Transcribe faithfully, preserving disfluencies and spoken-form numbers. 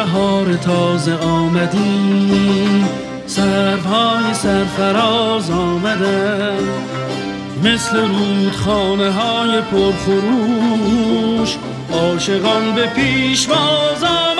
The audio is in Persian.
بهار تازه آمدیم، سروهای سرفراز آمدن، مثل رودخانه های پرخروش عاشقان به پیشواز آمدن.